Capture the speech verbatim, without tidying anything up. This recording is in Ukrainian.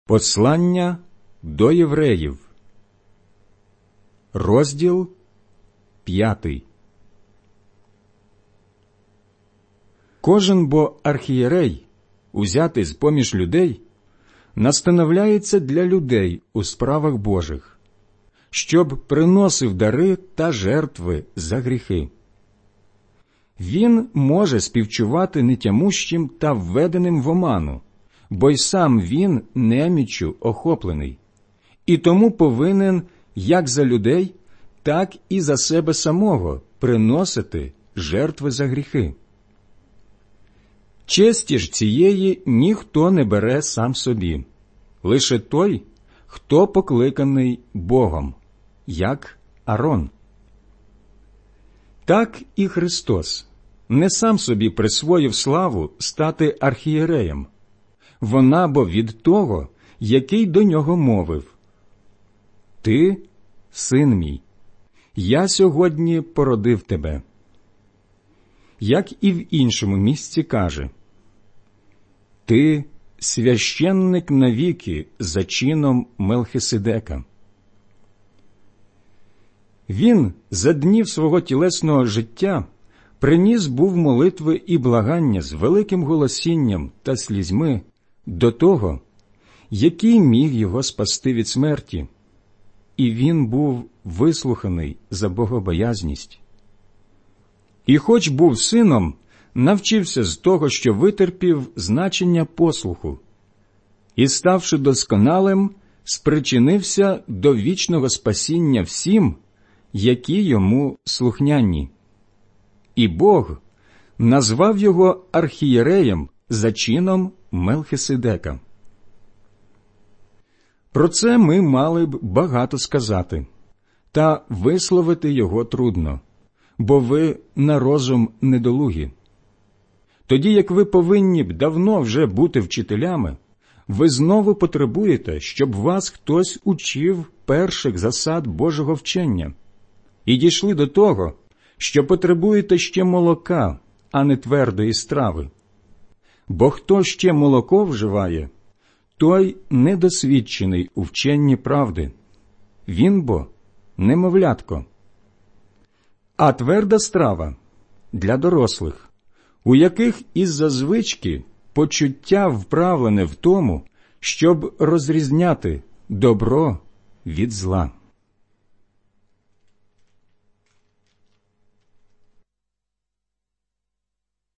Послання до євреїв, розділ п'ятий. Кожен бо архієрей, узятий з-поміж людей, настановляється для людей у справах Божих, щоб приносив дари та жертви за гріхи. Він може співчувати нетямущим та введеним в оману, бо й сам він неміччю охоплений, і тому повинен як за людей, так і за себе самого приносити жертви за гріхи. Честі ж цієї ніхто не бере сам собі, лише той, хто покликаний Богом, як Арон. Так і Христос не сам собі присвоїв славу стати архієреєм, вона бо від того, який до нього мовив: «Ти, син мій, я сьогодні породив тебе». Як і в іншому місці каже: «Ти священник навіки за чином Мелхиседека». Він за днів свого тілесного життя приніс був молитви і благання з великим голосінням та слізьми до того, який міг його спасти від смерті, і він був вислуханий за богобоязність. І хоч був сином, навчився з того, що витерпів значення послуху, і, ставши досконалим, спричинився до вічного спасіння всім, які йому слухняні. І Бог назвав його архієреєм за чином Мелхиседека. Про це ми мали б багато сказати, та висловити його трудно, бо ви на розум недолугі. Тоді як ви повинні б давно вже бути вчителями, ви знову потребуєте, щоб вас хтось учив перших засад Божого вчення, і дійшли до того, що потребуєте ще молока, а не твердої страви. Бо хто ще молоко вживає, той недосвідчений у вченні правди. Він бо немовлятко. А тверда страва для дорослих, у яких із-за звички почуття вправлене в тому, щоб розрізняти добро від зла.